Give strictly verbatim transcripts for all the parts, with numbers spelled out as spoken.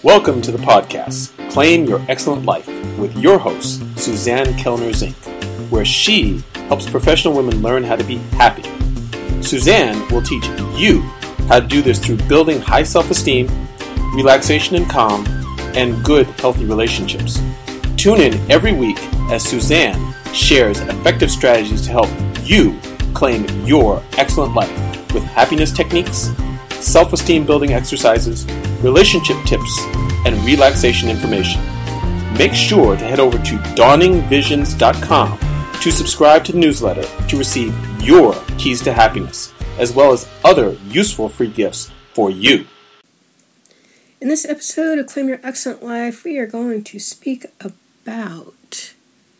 Welcome to the podcast, Claim Your Excellent Life, with your host, Suzanne Kellner Zink, where she helps professional women learn how to be happy. Suzanne will teach you how to do this through building high self-esteem, relaxation and calm, and good, healthy relationships. Tune in every week as Suzanne shares effective strategies to help you claim your excellent life with happiness techniques, self-esteem building exercises, relationship tips, and relaxation information. Make sure to head over to dawning visions dot com to subscribe to the newsletter to receive your keys to happiness, as well as other useful free gifts for you. In this episode of Claim Your Excellent Life, we are going to speak about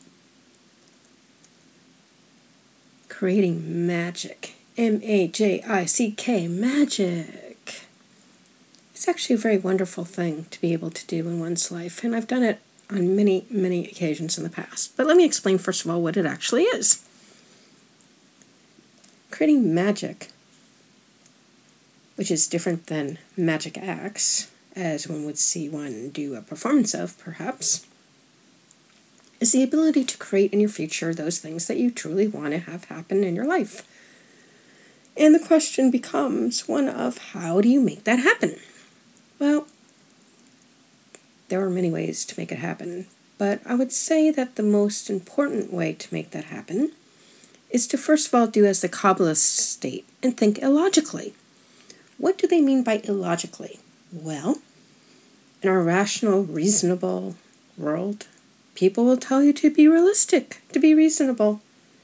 creating magic. M A J I C K, magic. It's actually a very wonderful thing to be able to do in one's life, and I've done it on many, many occasions in the past. But let me explain, first of all, what it actually is. Creating magic, which is different than magic acts, as one would see one do a performance of, perhaps, is the ability to create in your future those things that you truly want to have happen in your life. And the question becomes one of, how do you make that happen? Well, there are many ways to make it happen, but I would say that the most important way to make that happen is to first of all do as the Kabbalists state and think illogically. What do they mean by illogically? Well, in our rational, reasonable world, people will tell you to be realistic, to be reasonable.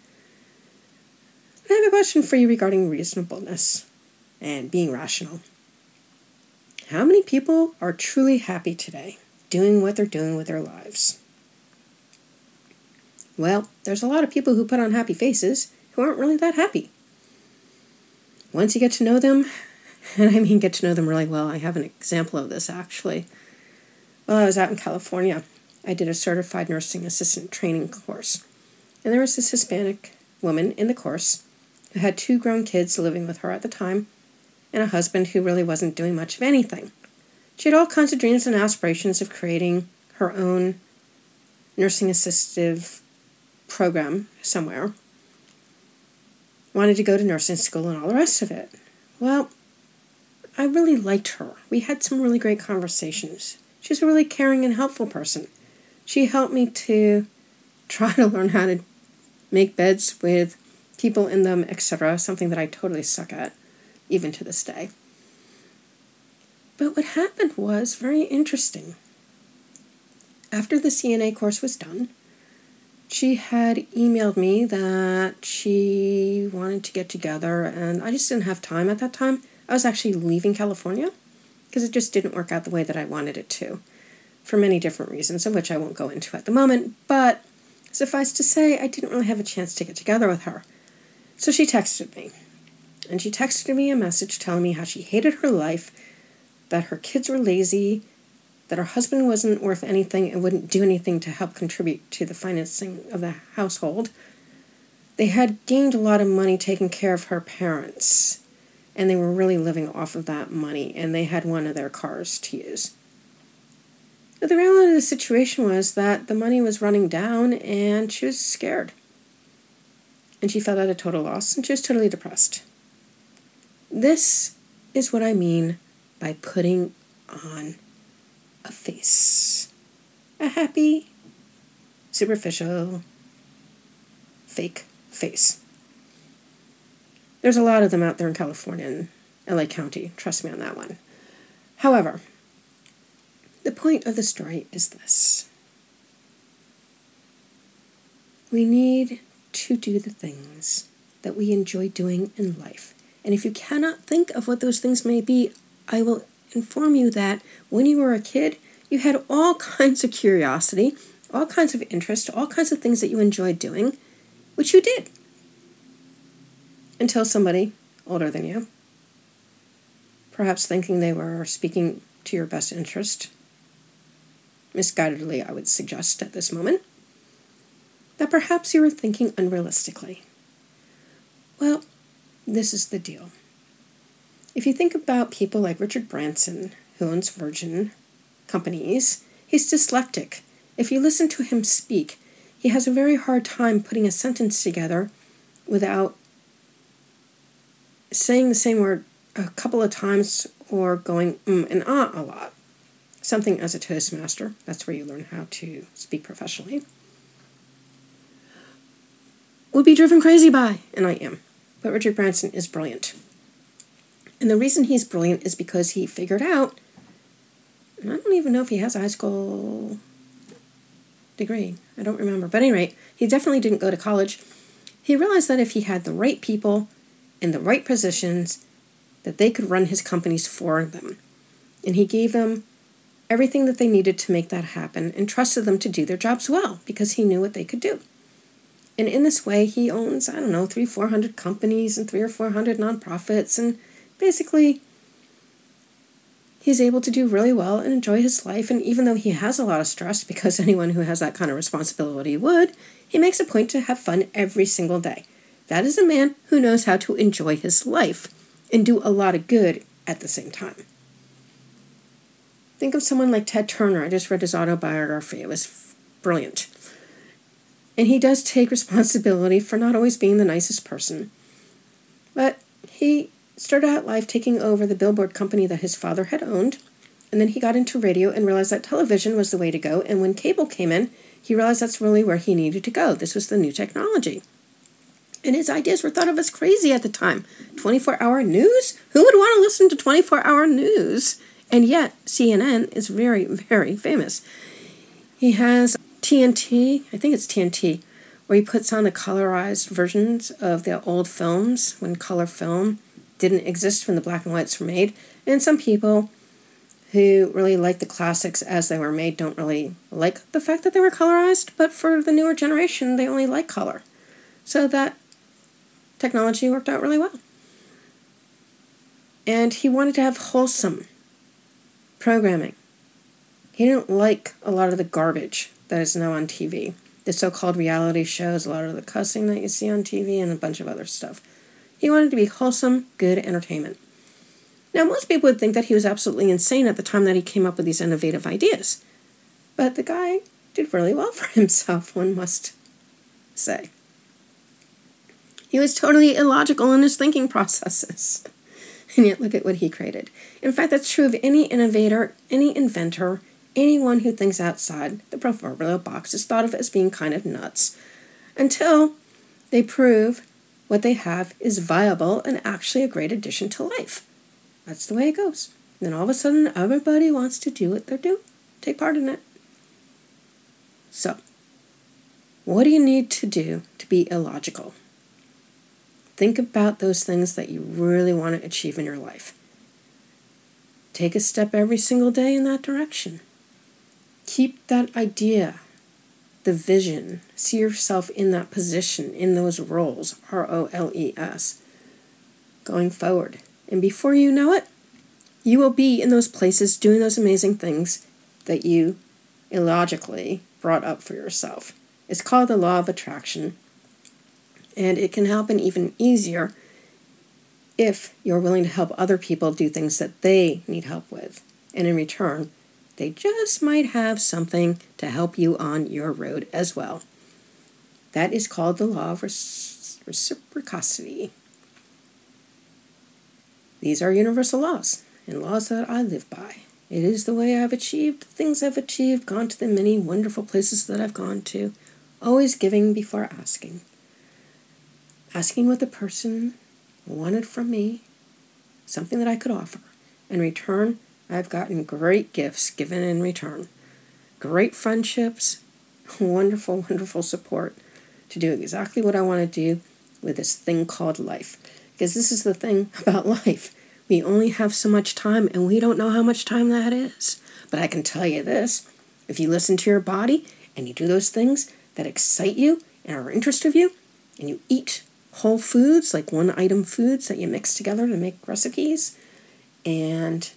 I have a question for you regarding reasonableness and being rational. How many people are truly happy today, doing what they're doing with their lives? Well, there's a lot of people who put on happy faces who aren't really that happy. Once you get to know them, and I mean get to know them really well, I have an example of this actually. While I was out in California, I did a certified nursing assistant training course, and there was this Hispanic woman in the course who had two grown kids living with her at the time, and a husband who really wasn't doing much of anything. She had all kinds of dreams and aspirations of creating her own nursing assistive program somewhere. Wanted to go to nursing school and all the rest of it. Well, I really liked her. We had some really great conversations. She was a really caring and helpful person. She helped me to try to learn how to make beds with people in them, et cetera, something that I totally suck at, even to this day. But what happened was very interesting. After the C N A course was done, she had emailed me that she wanted to get together, and I just didn't have time at that time. I was actually leaving California because it just didn't work out the way that I wanted it to, for many different reasons, of which I won't go into at the moment, but suffice to say, I didn't really have a chance to get together with her. So she texted me, and she texted me a message telling me how she hated her life, that her kids were lazy, that her husband wasn't worth anything and wouldn't do anything to help contribute to the financing of the household. They had gained a lot of money taking care of her parents, and they were really living off of that money, and they had one of their cars to use. But the reality of the situation was that the money was running down, and she was scared. And she felt at a total loss, and she was totally depressed. This is what I mean by putting on a face. A happy, superficial, fake face. There's a lot of them out there in California and L A County, trust me on that one. However, the point of the story is this. We need to do the things that we enjoy doing in life. And if you cannot think of what those things may be, I will inform you that when you were a kid, you had all kinds of curiosity, all kinds of interest, all kinds of things that you enjoyed doing, which you did. Until somebody older than you, perhaps thinking they were speaking to your best interest, misguidedly I would suggest at this moment, that perhaps you were thinking unrealistically. Well, this is the deal. If you think about people like Richard Branson, who owns Virgin, companies. He's dyslexic. If you listen to him speak, he has a very hard time putting a sentence together without saying the same word a couple of times or going mm and ah a lot. Something as a Toastmaster, that's where you learn how to speak professionally, would be driven crazy by, and I am. But Richard Branson is brilliant. And the reason he's brilliant is because he figured out, and I don't even know if he has a high school degree. I don't remember. But at any rate, he definitely didn't go to college. He realized that if he had the right people in the right positions, that they could run his companies for them. And he gave them everything that they needed to make that happen and trusted them to do their jobs well because he knew what they could do. And in this way, he owns, I don't know, three, four hundred companies and three or four hundred nonprofits, and basically, he's able to do really well and enjoy his life. And even though he has a lot of stress, because anyone who has that kind of responsibility would, he makes a point to have fun every single day. That is a man who knows how to enjoy his life and do a lot of good at the same time. Think of someone like Ted Turner. I just read his autobiography. It was f- brilliant. And he does take responsibility for not always being the nicest person. But he started out life taking over the billboard company that his father had owned. And then he got into radio and realized that television was the way to go. And when cable came in, he realized that's really where he needed to go. This was the new technology. And his ideas were thought of as crazy at the time. twenty-four hour news? Who would want to listen to twenty-four hour news? And yet, C N N is very, very famous. He has T N T, I think it's T N T, where he puts on the colorized versions of the old films when color film didn't exist when the black and whites were made. And some people who really like the classics as they were made don't really like the fact that they were colorized, but for the newer generation, they only like color. So that technology worked out really well. And he wanted to have wholesome programming. He didn't like a lot of the garbage that is now on T V. The so-called reality shows, a lot of the cussing that you see on T V, and a bunch of other stuff. He wanted to be wholesome, good entertainment. Now, most people would think that he was absolutely insane at the time that he came up with these innovative ideas. But the guy did really well for himself, one must say. He was totally illogical in his thinking processes. And yet, look at what he created. In fact, that's true of any innovator, any inventor, anyone who thinks outside the proverbial box is thought of as being kind of nuts until they prove what they have is viable and actually a great addition to life. That's the way it goes. Then all of a sudden, everybody wants to do what they're doing, take part in it. So, what do you need to do to be illogical? Think about those things that you really want to achieve in your life. Take a step every single day in that direction. Keep that idea, the vision. See yourself in that position, in those roles, R O L E S, going forward. And before you know it, you will be in those places doing those amazing things that you illogically brought up for yourself. It's called the law of attraction. And it can happen even easier if you're willing to help other people do things that they need help with. And in return, they just might have something to help you on your road as well. That is called the law of reciprocity. These are universal laws and laws that I live by. It is the way I've achieved the things I've achieved, gone to the many wonderful places that I've gone to, always giving before asking. Asking what the person wanted from me, something that I could offer. In return, I've gotten great gifts given in return. Great friendships, wonderful, wonderful support to do exactly what I want to do with this thing called life. Because this is the thing about life. We only have so much time, and we don't know how much time that is. But I can tell you this, if you listen to your body, and you do those things that excite you and are interested of you, and you eat whole foods, like one-item foods that you mix together to make recipes, and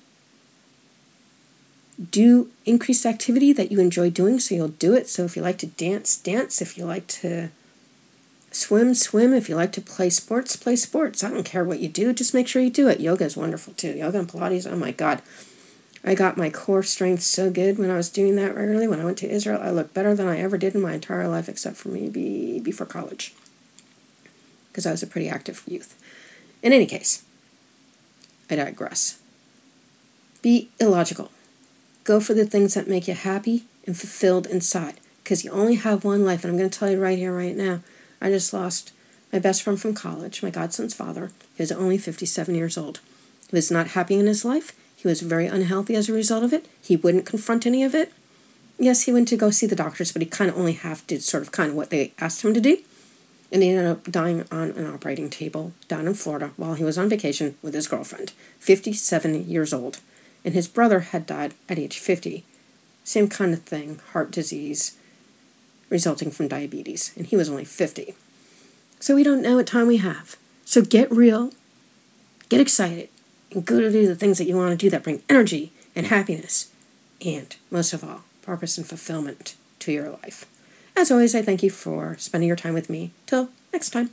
do increased activity that you enjoy doing, so you'll do it. So if you like to dance, dance. If you like to swim, swim. If you like to play sports, play sports. I don't care what you do, just make sure you do it. Yoga is wonderful too. Yoga and Pilates, oh my God. I got my core strength so good when I was doing that regularly. When I went to Israel, I looked better than I ever did in my entire life, except for maybe before college, because I was a pretty active youth. In any case, I digress. Be illogical. Go for the things that make you happy and fulfilled inside, because you only have one life. And I'm going to tell you right here, right now, I just lost my best friend from college, my godson's father. He was only fifty-seven years old. He was not happy in his life. He was very unhealthy as a result of it. He wouldn't confront any of it. Yes, he went to go see the doctors, but he kind of only half did sort of kind of what they asked him to do. And he ended up dying on an operating table down in Florida while he was on vacation with his girlfriend, fifty-seven years old. And his brother had died at age fifty. Same kind of thing, heart disease resulting from diabetes. And he was only fifty. So we don't know what time we have. So get real, get excited, and go to do the things that you want to do that bring energy and happiness. And, most of all, purpose and fulfillment to your life. As always, I thank you for spending your time with me. Till next time.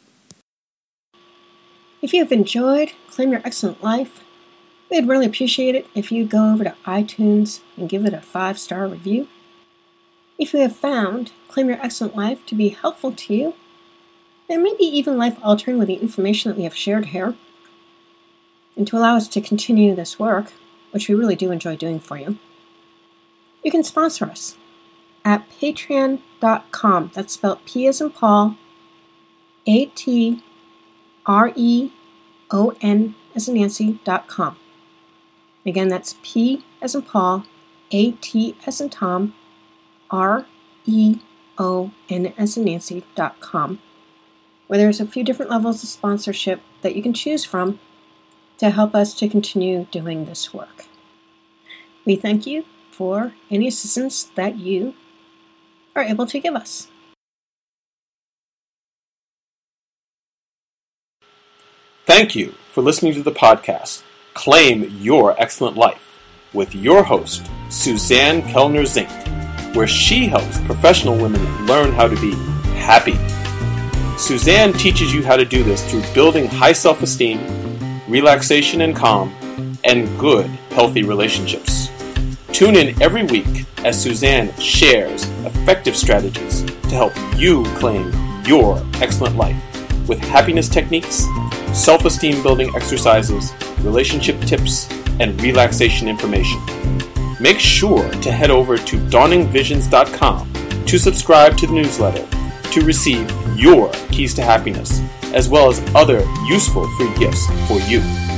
If you have enjoyed Claim Your Excellent Life, we'd really appreciate it if you go over to iTunes and give it a five-star review. If you have found Claim Your Excellent Life to be helpful to you, and maybe even life-altering with the information that we have shared here, and to allow us to continue this work, which we really do enjoy doing for you, you can sponsor us at patreon dot com. That's spelled P as in Paul, A T R E O N as in Nancy, dot com. Again, that's P as in Paul, A T as in Tom, R E O N as in Nancy, dot com, where there's a few different levels of sponsorship that you can choose from to help us to continue doing this work. We thank you for any assistance that you are able to give us. Thank you for listening to the podcast, Claim Your Excellent Life, with your host, Suzanne Kellner Zink, where she helps professional women learn how to be happy. Suzanne teaches you how to do this through building high self-esteem, relaxation and calm, and good, healthy relationships. Tune in every week as Suzanne shares effective strategies to help you claim your excellent life with happiness techniques, self-esteem building exercises, relationship tips, and relaxation information. Make sure to head over to dawning visions dot com to subscribe to the newsletter to receive your keys to happiness, as well as other useful free gifts for you.